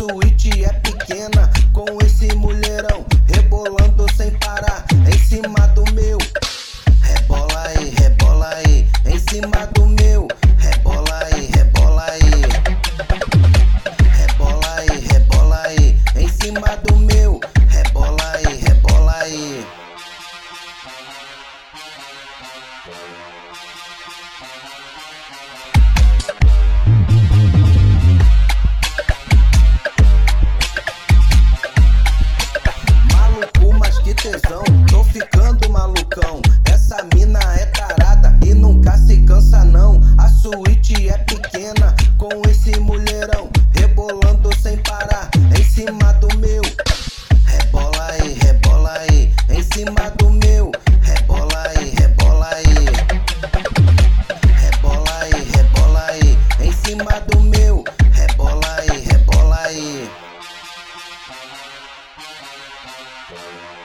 suíte é pequena, com esse mulherão rebolando sem parar em cima do meu. Rebola aí, em cima do meu. Rebola aí, rebola aí. Rebola aí, em cima do meu. Rebola aí, rebola aí. Maluco, mas que tesão, tô ficando malucão. Essa mina é tarada e nunca se cansa não. A suíte é pequena, com esse mulherão rebolando sem parar em cima do meu. Rebola aí, em cima do meu. Rebola aí, rebola aí. Rebola aí, em cima do meu. Rebola aí, rebola aí.